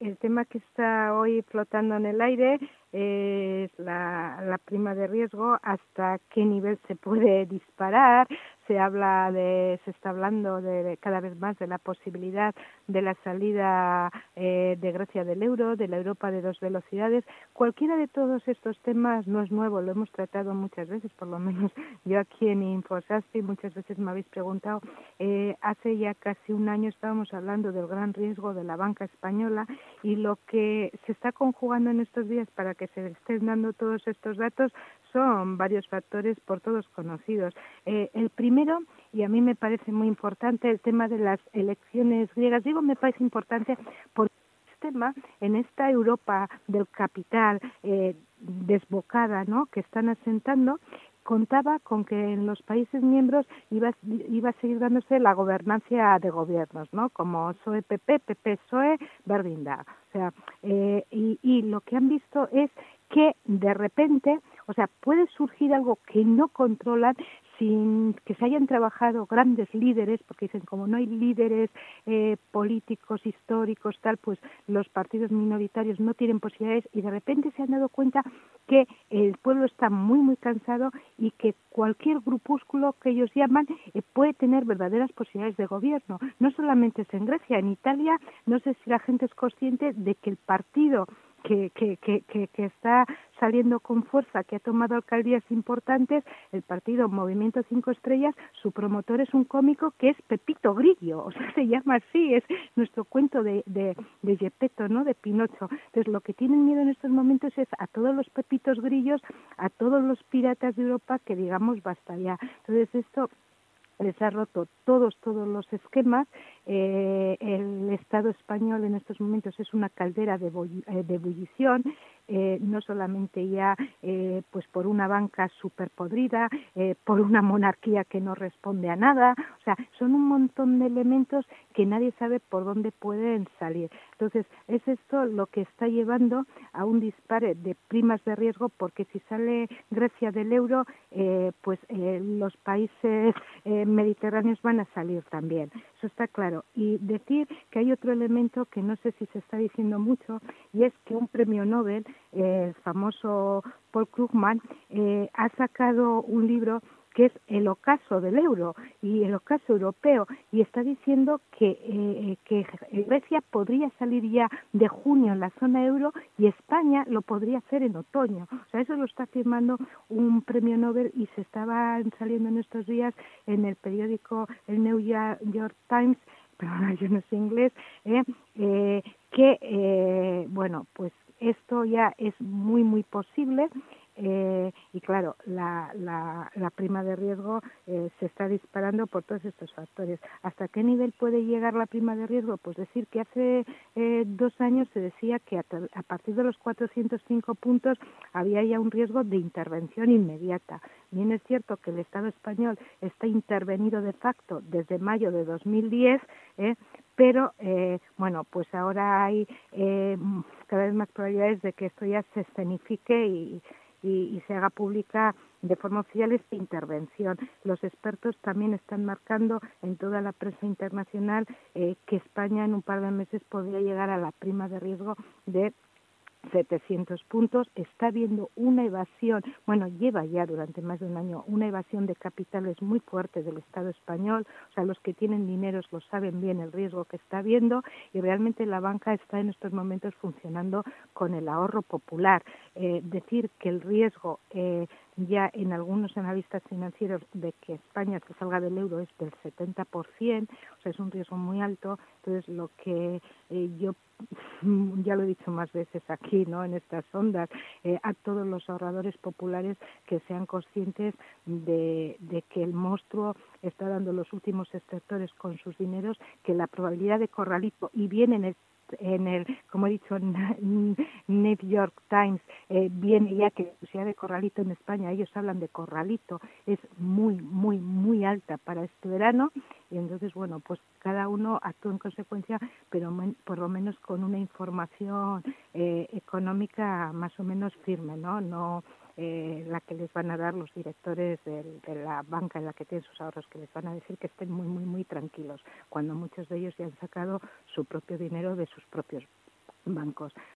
el tema que está hoy flotando en el aire es la prima de riesgo, hasta qué nivel se puede disparar. Se está hablando de cada vez más de la posibilidad de la salida de Grecia del euro, de la Europa de dos velocidades. Cualquiera de todos estos temas no es nuevo, lo hemos tratado muchas veces, por lo menos yo aquí en InfoSaspi muchas veces me habéis preguntado. Hace ya casi un año estábamos hablando del gran riesgo de la banca española, y lo que se está conjugando en estos días para que se estén dando todos estos datos son varios factores por todos conocidos. El primero, y a mí me parece muy importante, el tema de las elecciones griegas. Digo, me parece importante porque el sistema en esta Europa del capital desbocada, ¿no?, que están asentando, contaba con que en los países miembros iba a seguir dándose la gobernancia de gobiernos, ¿no?, como PSOE-PP, PP-PSOE, Verdinda. O sea, y lo que han visto es que de repente, o sea, puede surgir algo que no controlan sin que se hayan trabajado grandes líderes, porque dicen, como no hay líderes políticos, históricos, tal, pues los partidos minoritarios no tienen posibilidades, y de repente se han dado cuenta que el pueblo está muy, muy cansado y que cualquier grupúsculo que ellos llaman puede tener verdaderas posibilidades de gobierno. No solamente es en Grecia, en Italia, no sé si la gente es consciente de que el partido que está saliendo con fuerza, que ha tomado alcaldías importantes, el partido Movimiento 5 Estrellas, su promotor es un cómico que es Pepito Grillo, o sea, se llama así, es nuestro cuento de Gepetto, ¿no?, de Pinocho. Entonces, lo que tienen miedo en estos momentos es a todos los Pepitos Grillos, a todos los piratas de Europa, que digamos basta ya. Entonces, esto les ha roto todos los esquemas. El Estado español en estos momentos es una caldera de ebullición, no solamente ya pues por una banca súper podrida, por una monarquía que no responde a nada. O sea, son un montón de elementos que nadie sabe por dónde pueden salir. Entonces, es esto lo que está llevando a un dispare de primas de riesgo, porque si sale Grecia del euro, pues los países mediterráneos van a salir también. Eso está claro. Y decir que hay otro elemento que no sé si se está diciendo mucho, y es que un premio Nobel, el famoso Paul Krugman, ha sacado un libro que es el ocaso del euro y el ocaso europeo, y está diciendo que Grecia podría salir ya de junio en la zona euro y España lo podría hacer en otoño. O sea, eso lo está firmando un premio Nobel, y se estaban saliendo en estos días en el periódico el New York Times, perdona, yo no sé inglés, bueno, pues esto ya es muy, muy posible. Y claro, la prima de riesgo se está disparando por todos estos factores. ¿Hasta qué nivel puede llegar la prima de riesgo? Pues decir que hace 2 años se decía que a partir de los 405 puntos había ya un riesgo de intervención inmediata. Bien es cierto que el Estado español está intervenido de facto desde mayo de 2010, pero bueno, pues ahora hay cada vez más probabilidades de que esto ya se escenifique y se haga pública de forma oficial esta intervención. Los expertos también están marcando en toda la prensa internacional que España en un par de meses podría llegar a la prima de riesgo de 700 puntos. Está habiendo una evasión, bueno, lleva ya durante más de un año una evasión de capitales muy fuerte del Estado español. O sea, los que tienen dineros lo saben bien el riesgo que está habiendo, y realmente la banca está en estos momentos funcionando con el ahorro popular. Decir que el riesgo ya en algunos analistas financieros de que España se salga del euro es del 70%, o sea, es un riesgo muy alto. Entonces, lo que yo ya lo he dicho más veces aquí, ¿no?, en estas ondas, a todos los ahorradores populares que sean conscientes de que el monstruo está dando los últimos extractores con sus dineros, que la probabilidad de corralito, y viene en el, como he dicho, New York Times, viene ya que la posibilidad de corralito en España, ellos hablan de corralito, es muy, muy, muy alta para este verano. Y entonces, bueno, pues cada uno actúa en consecuencia, pero por lo menos con una información económica más o menos firme, no la que les van a dar los directores de la banca en la que tienen sus ahorros, que les van a decir que estén muy, muy, muy tranquilos, cuando muchos de ellos ya han sacado su propio dinero de sus propios bancos.